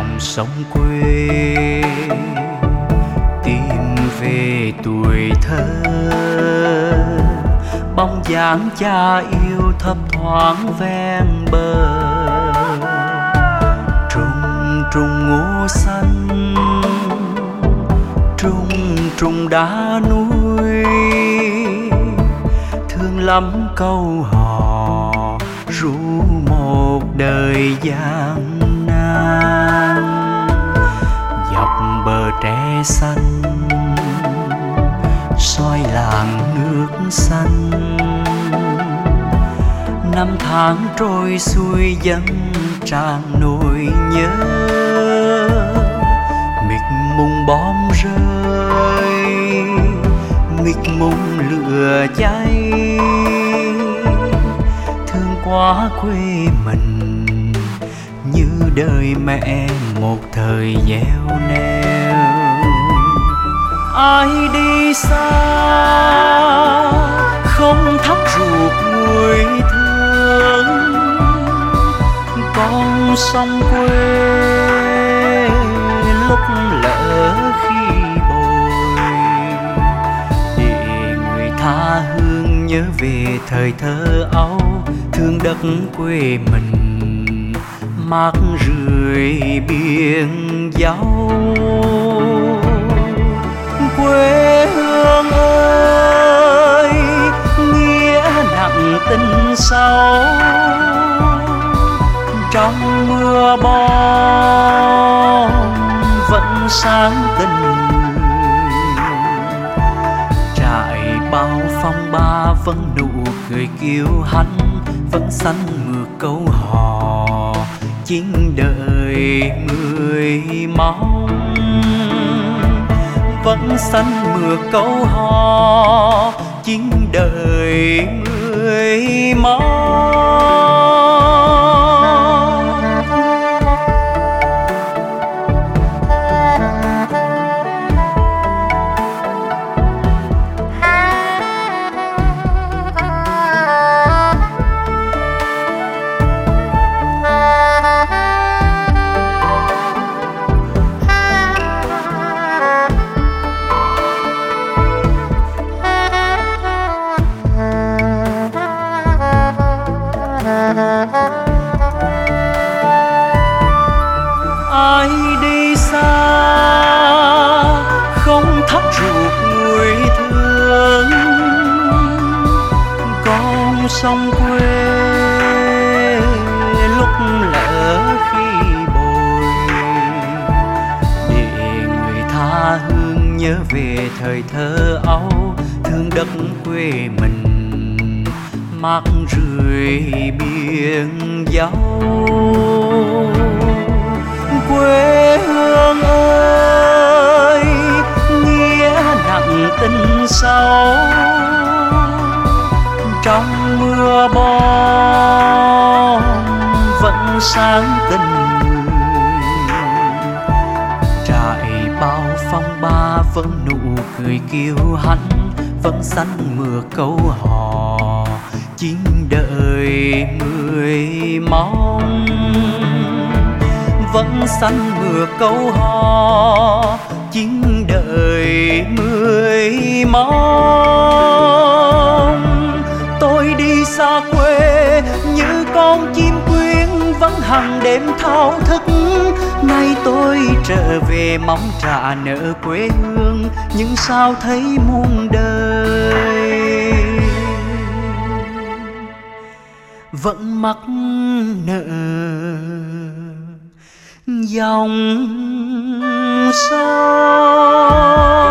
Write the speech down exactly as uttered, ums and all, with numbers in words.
dòng sông quê, tìm về tuổi thơ. Bóng dáng cha yêu thấp thoáng ven bờ, trùng trùng ngô xanh, trùng trùng đá núi. Thương lắm câu hò ru một đời gian nan. Dọc bờ tre xanh soi làng nước xanh, năm tháng trôi xuôi dần tràn nỗi nhớ. Mịt mùng bom rơi, mịt mùng lửa cháy, thương quá quê mình như đời mẹ một thời gieo neo. Ai đi xa không thắt ruột nuôi thương, con sông quê lúc lỡ khi bồi. Để người tha hương nhớ về thời thơ ấu, thương đất quê mình mát rượi biển dấu. Quê hương ơi, nghĩa nặng tình sâu, trong mưa bom vẫn sáng tình người. Trải bao phong ba vẫn nụ cười kiêu hãnh, vẫn xanh mưa câu hò chính đời người mong. Vẫn xanh mưa câu hò chính đời người mong. Ai đi xa không thắt ruột nuôi thương, con sông quê lúc lỡ khi bồi. Để người tha hương nhớ về thời thơ ấu, thương đất quê mình mát rượi biển dấu. Quê hương ơi, nghĩa nặng tình sâu, trong mưa bom vẫn sáng tình người. Trải bao phong ba vẫn nụ cười kiêu hãnh, vẫn xanh mưa câu hò chính đời người mong. Vẫn xanh mưa câu hò chính đời người mong. Tôi đi xa quê như con chim quyến vẫn hằng đêm thao thức. Nay tôi trở về mong trả nợ quê hương, nhưng sao thấy muôn đời vẫn mắc nợ dòng sông.